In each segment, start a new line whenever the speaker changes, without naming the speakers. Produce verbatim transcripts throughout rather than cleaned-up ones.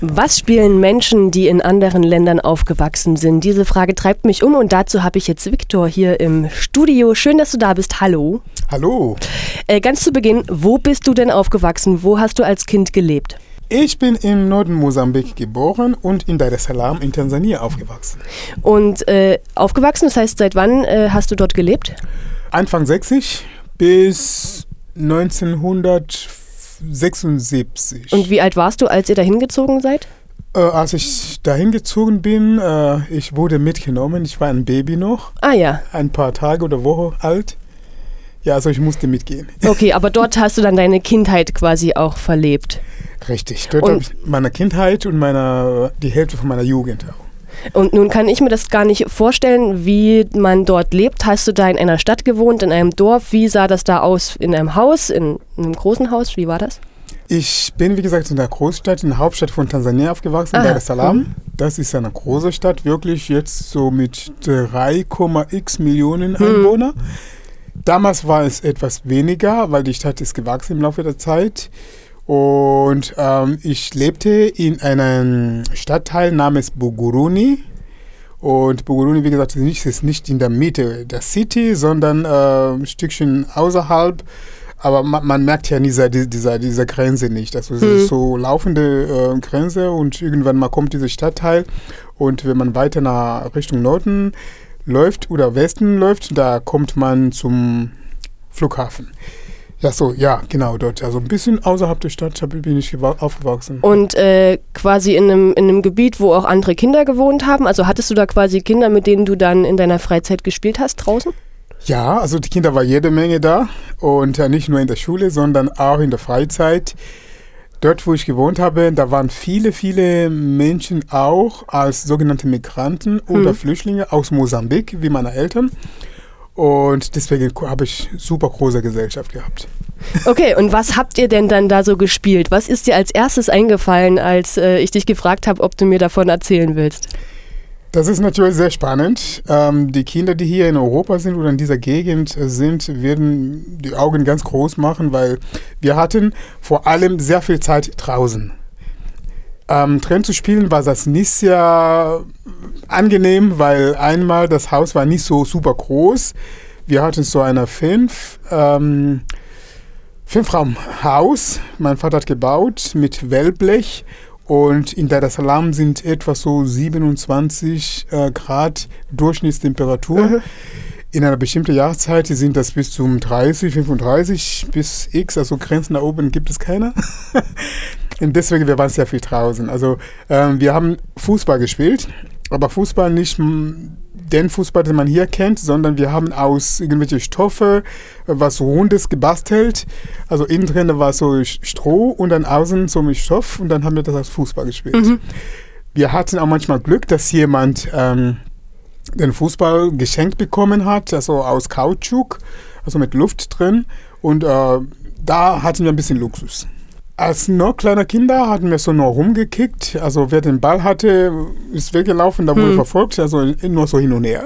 Was spielen Menschen, die in anderen Ländern aufgewachsen sind? Diese Frage treibt mich um und dazu habe ich jetzt Viktor hier im Studio. Schön, dass du da bist. Hallo.
Hallo.
Äh, ganz zu Beginn, wo bist du denn aufgewachsen? Wo hast du als Kind gelebt?
Ich bin im Norden Mosambik geboren und in Dar es Salaam in Tansania aufgewachsen.
Und äh, aufgewachsen, das heißt, seit wann äh, hast du dort gelebt?
Anfang sechzig bis neunzehnhundertsechsundsiebzig.
Und wie alt warst du, als ihr dahin gezogen seid?
Äh, als ich dahin gezogen bin, äh, ich wurde mitgenommen. Ich war ein Baby noch.
Ah ja.
Ein paar Tage oder Wochen alt. Ja, also ich musste mitgehen.
Okay, aber dort hast du dann deine Kindheit quasi auch verlebt.
Richtig, dort habe ich meine Kindheit und meine, die Hälfte von meiner Jugend auch.
Und nun kann ich mir das gar nicht vorstellen, wie man dort lebt. Hast du da in einer Stadt gewohnt, in einem Dorf? Wie sah das da aus? In einem Haus, in einem großen Haus? Wie war das?
Ich bin, wie gesagt, in der Großstadt, in der Hauptstadt von Tansania aufgewachsen, Dar es Salaam. Mhm. Das ist eine große Stadt, wirklich jetzt so mit drei Komma x Millionen Einwohnern. Mhm. Damals war es etwas weniger, weil die Stadt ist gewachsen im Laufe der Zeit. Und ähm, ich lebte in einem Stadtteil namens Buguruni. Und Buguruni, wie gesagt, ist nicht, nicht in der Mitte der City, sondern äh, ein Stückchen außerhalb. Aber man, man merkt ja dieser, dieser, dieser Grenze nicht. Also es ist so laufende äh, Grenze und irgendwann mal kommt dieser Stadtteil. Und wenn man weiter nach Richtung Norden läuft oder Westen läuft, da kommt man zum Flughafen. Ja, so, ja, genau dort. Also ein bisschen außerhalb der Stadt bin ich aufgewachsen.
Und äh, quasi in einem, in einem Gebiet, wo auch andere Kinder gewohnt haben? Also hattest du da quasi Kinder, mit denen du dann in deiner Freizeit gespielt hast draußen?
Ja, also die Kinder waren jede Menge da. Und äh, nicht nur in der Schule, sondern auch in der Freizeit. Dort, wo ich gewohnt habe, da waren viele, viele Menschen auch als sogenannte Migranten oder hm. Flüchtlinge aus Mosambik, wie meine Eltern. Und deswegen habe ich super große Gesellschaft gehabt.
Okay, und was habt ihr denn dann da so gespielt? Was ist dir als erstes eingefallen, als äh, ich dich gefragt habe, ob du mir davon erzählen willst?
Das ist natürlich sehr spannend. Ähm, die Kinder, die hier in Europa sind oder in dieser Gegend sind, werden die Augen ganz groß machen, weil wir hatten vor allem sehr viel Zeit draußen. Ähm, drin zu spielen war das nicht sehr angenehm, weil einmal das Haus war nicht so super groß. Wir hatten so ein fünf, ähm, Fünfraumhaus. Mein Vater hat gebaut mit Wellblech und in Dar es Salaam sind etwa so siebenundzwanzig äh, Grad Durchschnittstemperatur. Mhm. In einer bestimmten Jahreszeit sind das bis zum dreißig, fünfunddreißig bis X, also Grenzen da oben gibt es keine. Und deswegen, wir waren sehr viel draußen. Also ähm, wir haben Fußball gespielt, aber Fußball nicht m- den Fußball, den man hier kennt, sondern wir haben aus irgendwelchen Stoffe was Rundes gebastelt. Also innen drin war so Stroh und dann außen so mit Stoff und dann haben wir das als Fußball gespielt. Mhm. Wir hatten auch manchmal Glück, dass jemand ähm, den Fußball geschenkt bekommen hat, also aus Kautschuk, also mit Luft drin. Und äh, da hatten wir ein bisschen Luxus. Als noch kleiner Kinder hatten wir so nur rumgekickt. Also wer den Ball hatte, ist weggelaufen, da wurde hm. verfolgt, also nur so hin und her.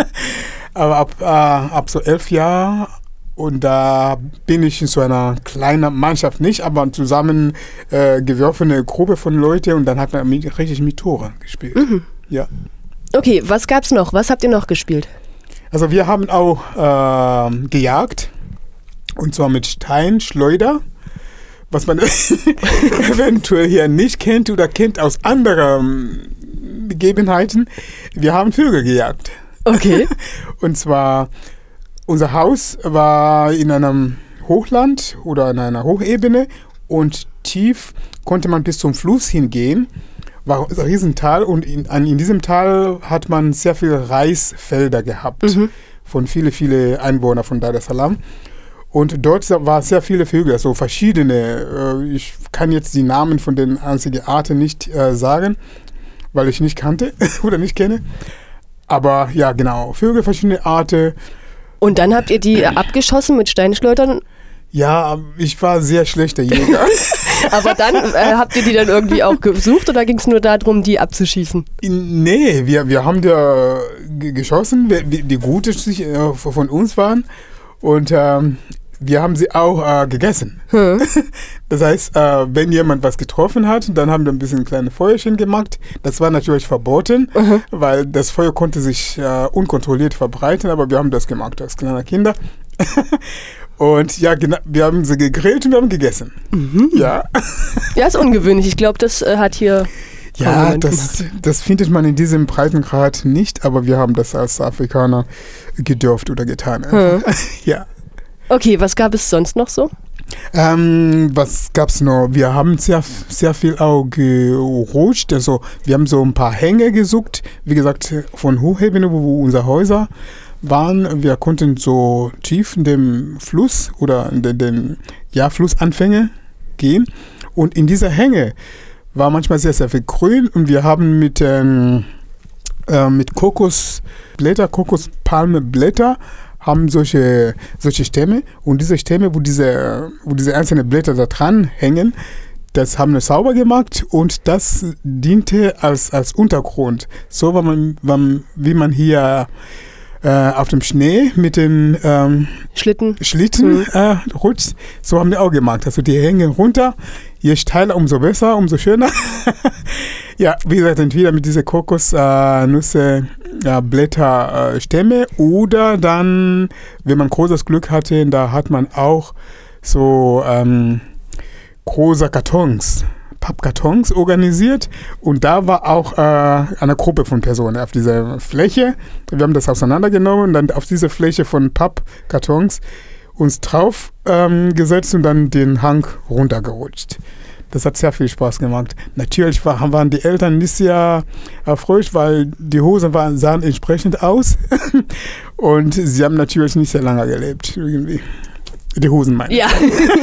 Aber ab, äh, ab so elf Jahren und da bin ich in so einer kleinen Mannschaft nicht, aber zusammen äh, geworfene Gruppe von Leuten und dann hat man mit, richtig mit Tore gespielt. Mhm. Ja.
Okay, was gab's noch? Was habt ihr noch gespielt?
Also wir haben auch äh, gejagt und zwar mit Steinschleuder. Was man eventuell hier nicht kennt oder kennt aus anderen Begebenheiten. Wir haben Vögel gejagt.
Okay.
Und zwar, unser Haus war in einem Hochland oder in einer Hochebene und tief konnte man bis zum Fluss hingehen. War ein Riesental und in, in diesem Tal hat man sehr viele Reisfelder gehabt mhm. von vielen, vielen Einwohnern von Dar es Salaam. Und dort waren sehr viele Vögel, also verschiedene. Ich kann jetzt die Namen von den einzigen Arten nicht äh, sagen, weil ich nicht kannte oder nicht kenne. Aber ja, genau, Vögel, verschiedene Arten.
Und dann habt ihr die abgeschossen mit Steinschleudern?
Ja, ich war sehr schlechter Jäger.
Aber dann äh, habt ihr die dann irgendwie auch gesucht oder ging es nur darum, die abzuschießen?
Nee, wir, wir haben da g- geschossen, die gute äh, von uns waren. Und ähm, wir haben sie auch äh, gegessen.
Hm.
Das heißt, äh, wenn jemand was getroffen hat, dann haben wir ein bisschen kleine Feuerchen gemacht. Das war natürlich verboten, mhm. weil das Feuer konnte sich äh, unkontrolliert verbreiten, aber wir haben das gemacht als kleine Kinder. Und ja, genau, wir haben sie gegrillt und wir haben gegessen.
Mhm.
Ja.
Ja, ist ungewöhnlich. Ich glaube, das äh, hat hier...
Ja, das, das findet man in diesem Breitengrad nicht, aber wir haben das als Afrikaner gedurft oder getan.
Hm.
Ja.
Okay, was gab es sonst noch so?
Ähm, was gab's noch? Wir haben sehr, sehr viel auch gerutscht. Also wir haben so ein paar Hänge gesucht. Wie gesagt, von Hochebene, wo unsere Häuser waren. Wir konnten so tief in dem Fluss oder in den, den ja, Flussanfänge gehen. Und in dieser Hänge war manchmal sehr, sehr viel Grün. Und wir haben mit, ähm, äh, mit Kokosblätter, Kokospalmeblätter, haben solche, solche Stämme, und diese Stämme, wo diese, wo diese einzelnen Blätter da dran hängen, das haben wir sauber gemacht und das diente als, als Untergrund. So war man, war, wie man hier äh, auf dem Schnee mit den ähm,
Schlitten,
Schlitten
mhm.
äh, rutscht, so haben wir auch gemacht. Also die hängen runter, je steiler, umso besser, umso schöner. Ja, wie gesagt, entweder mit dieser Kokosnüsse, äh, Blätter, äh, Stämme, oder dann, wenn man großes Glück hatte, da hat man auch so ähm, große Kartons, Pappkartons organisiert, und da war auch äh, eine Gruppe von Personen auf dieser Fläche. Wir haben das auseinandergenommen und dann auf diese Fläche von Pappkartons uns drauf ähm, gesetzt und dann den Hang runtergerutscht. Das hat sehr viel Spaß gemacht. Natürlich war, waren die Eltern nicht sehr erfreut, weil die Hosen waren, sahen entsprechend aus und sie haben natürlich nicht sehr lange gelebt. Irgendwie. Die Hosen meine ich.
Ja.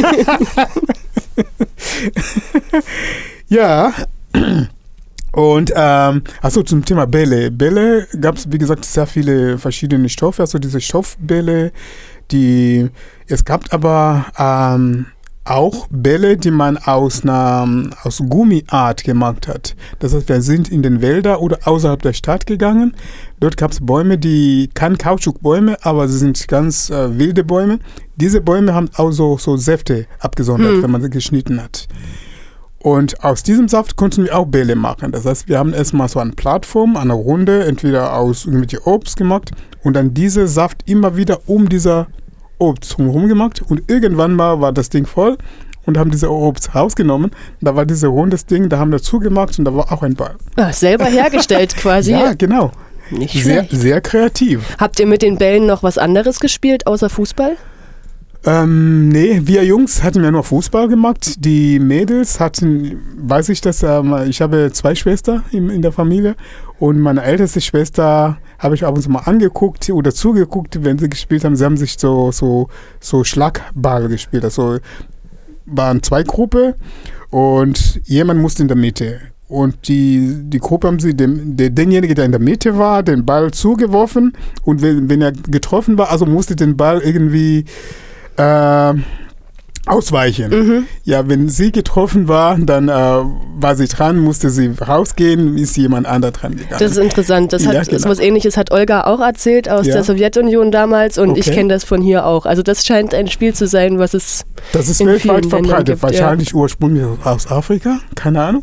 Ja. Und ähm, also zum Thema Bälle. Bälle gab es, wie gesagt, sehr viele verschiedene Stoffe. Also diese Stoffbälle, die es gab aber ähm, auch Bälle, die man aus einer aus Gummiart gemacht hat. Das heißt, wir sind in den Wälder oder außerhalb der Stadt gegangen. Dort gab es Bäume, die keine Kautschukbäume, aber sie sind ganz äh, wilde Bäume. Diese Bäume haben auch so, so Säfte abgesondert, hm. wenn man sie geschnitten hat. Und aus diesem Saft konnten wir auch Bälle machen. Das heißt, wir haben erstmal so eine Plattform, eine Runde, entweder aus irgendwelchen Obst gemacht und dann diese Saft immer wieder um dieser Obst drumherum gemacht, und irgendwann mal war das Ding voll und haben diese Obst rausgenommen. Da war dieses rundes Ding, da haben wir zugemacht und da war auch ein Ball.
Ach, selber hergestellt quasi.
Ja, genau.
Nicht
sehr,
schlecht.
sehr kreativ.
Habt ihr mit den Bällen noch was anderes gespielt, außer Fußball?
Ähm, nee, wir Jungs hatten ja nur Fußball gemacht. Die Mädels hatten, weiß ich das, ähm, ich habe zwei Schwestern in, in der Familie, und meine älteste Schwester habe ich ab und zu mal angeguckt oder zugeguckt, wenn sie gespielt haben. Sie haben sich so, so, so Schlagball gespielt. Also waren zwei Gruppen und jemand musste in der Mitte. Und die, die Gruppe haben sie dem, der, denjenigen, der in der Mitte war, den Ball zugeworfen, und wenn, wenn er getroffen war, also musste den Ball irgendwie Äh, ausweichen. Mhm. Ja, wenn sie getroffen war, dann äh, war sie dran, musste sie rausgehen, ist jemand anderes dran gegangen.
Das ist interessant. Das hat, ja, genau. So was Ähnliches hat Olga auch erzählt aus ja. der Sowjetunion damals, und okay. ich kenne das von hier auch. Also das scheint ein Spiel zu sein, was es
Das ist
in
weltweit verbreitet.
Gibt,
Wahrscheinlich
ja.
ursprünglich aus Afrika, keine Ahnung.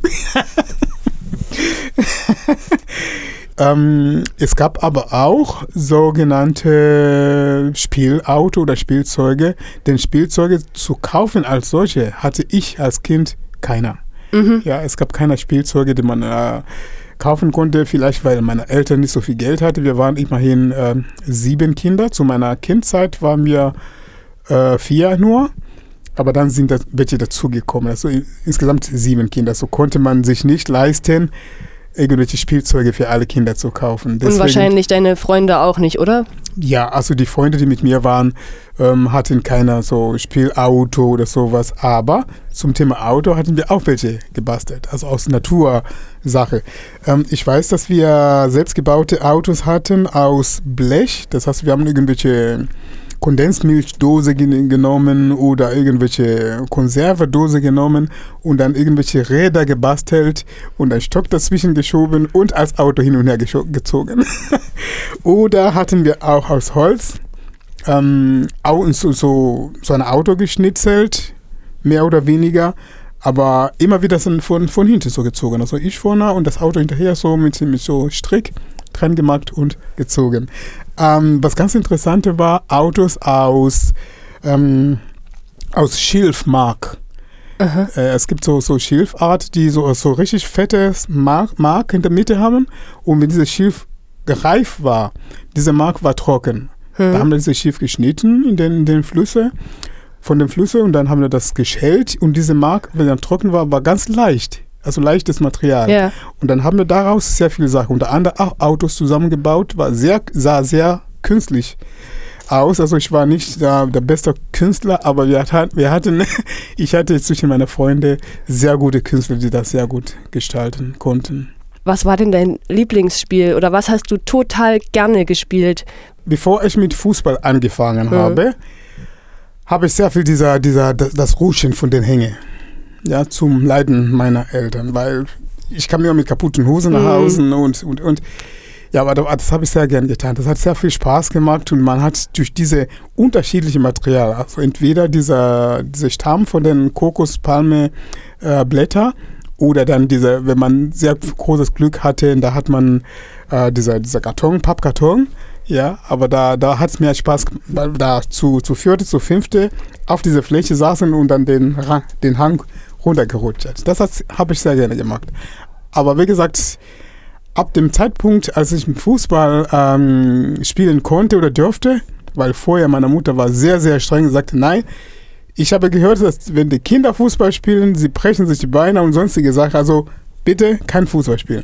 Ähm, es gab aber auch sogenannte Spielauto oder Spielzeuge. Denn Spielzeuge zu kaufen als solche hatte ich als Kind keiner. Mhm. Ja, es gab keine Spielzeuge, die man äh, kaufen konnte. Vielleicht, weil meine Eltern nicht so viel Geld hatten. Wir waren immerhin äh, sieben Kinder. Zu meiner Kindzeit waren wir äh, vier nur. Aber dann sind das welche dazugekommen. Also insgesamt sieben Kinder. So konnte man sich nicht leisten, irgendwelche Spielzeuge für alle Kinder zu kaufen. Deswegen,
und wahrscheinlich deine Freunde auch nicht, oder?
Ja, also die Freunde, die mit mir waren, ähm, hatten keiner so Spielauto oder sowas. Aber zum Thema Auto hatten wir auch welche gebastelt, also aus Natursache. Ähm, ich weiß, dass wir selbstgebaute Autos hatten aus Blech. Das heißt, wir haben irgendwelche Kondensmilchdose genommen oder irgendwelche Konservedose genommen und dann irgendwelche Räder gebastelt und einen Stock dazwischen geschoben und als Auto hin und her gezogen. Oder hatten wir auch aus Holz ähm, au- so, so, so ein Auto geschnitzelt, mehr oder weniger, aber immer wieder so von, von hinten so gezogen. Also ich vorne und das Auto hinterher so mit, mit so Strick dran gemacht und gezogen. Ähm, was ganz Interessante war, Autos aus, ähm, aus Schilfmark.
Aha.
Äh, es gibt so, so Schilfart, die so, so richtig fettes Mark, Mark in der Mitte haben. Und wenn dieses Schilf reif war, dieser Mark war trocken. Hm. Da haben wir dieses Schilf geschnitten in den, in den Flüsse, von den Flüssen und dann haben wir das geschält. Und diese Mark, wenn er trocken war, war ganz leicht. Also leichtes Material.
Ja.
Und dann haben wir daraus sehr viele Sachen, unter anderem auch Autos zusammengebaut, war sehr, sah sehr künstlich aus. Also ich war nicht der, der beste Künstler, aber wir hatten, wir hatten ich hatte zwischen meinen Freunden sehr gute Künstler, die das sehr gut gestalten konnten.
Was war denn dein Lieblingsspiel oder was hast du total gerne gespielt?
Bevor ich mit Fußball angefangen
mhm.
habe, habe ich sehr viel dieser, dieser, das, das Rutschen von den Hängen. Ja, zum Leiden meiner Eltern, weil ich kam immer mit kaputten Hosen nach Hause mhm. und, und, und ja, aber das habe ich sehr gern getan. Das hat sehr viel Spaß gemacht und man hat durch diese unterschiedlichen Materialien, also entweder dieser, dieser Stamm von den Kokospalme äh, Blätter oder dann diese, wenn man sehr großes Glück hatte, da hat man äh, dieser, dieser Karton, Pappkarton, ja, aber da, da hat es mir Spaß gemacht, weil da zu, zu vierte, zu fünfte auf dieser Fläche saßen und dann den, den Hang runtergerutscht. Das habe ich sehr gerne gemacht. Aber wie gesagt, ab dem Zeitpunkt, als ich mit Fußball ähm, spielen konnte oder dürfte, weil vorher meine Mutter war sehr, sehr streng und sagte, nein, ich habe gehört, dass wenn die Kinder Fußball spielen, sie brechen sich die Beine und sonstige Sachen, also bitte kein Fußball spielen.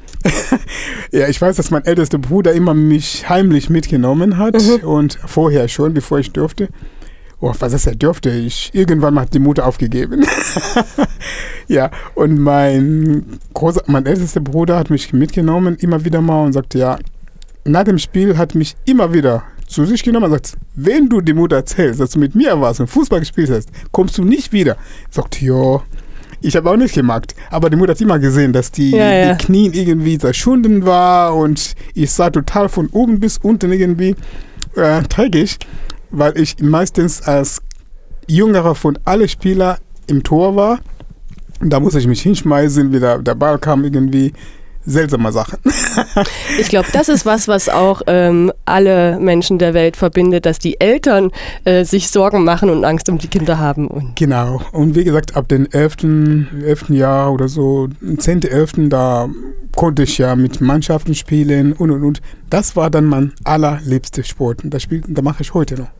Ja, ich weiß, dass mein ältester Bruder immer mich heimlich mitgenommen hat mhm. und vorher schon, bevor ich durfte. Oh, was ist er dürfte? Ich, irgendwann hat die Mutter aufgegeben. Ja, und mein, großer, mein ältester Bruder hat mich mitgenommen, immer wieder mal und sagte, ja, nach dem Spiel hat mich immer wieder zu sich genommen und sagt, wenn du die Mutter erzählst, dass du mit mir warst und Fußball gespielt hast, kommst du nicht wieder. Sagt, ja, ich habe auch nicht gemacht. Aber die Mutter hat immer gesehen, dass die,
ja, ja.
die Knie irgendwie zerschunden war und ich sah total von oben bis unten irgendwie äh, dreckig, weil ich meistens als Jüngerer von allen Spielern im Tor war. Da musste ich mich hinschmeißen, wieder der Ball kam irgendwie. Seltsame Sachen.
Ich glaube, das ist was, was auch ähm, alle Menschen der Welt verbindet, dass die Eltern äh, sich Sorgen machen und Angst um die Kinder haben. Und
genau. Und wie gesagt, ab dem elften Jahr oder so, zehnten elften da konnte ich ja mit Mannschaften spielen und und und. Das war dann mein allerliebster Sport. Und das, spiel, das mache ich heute noch.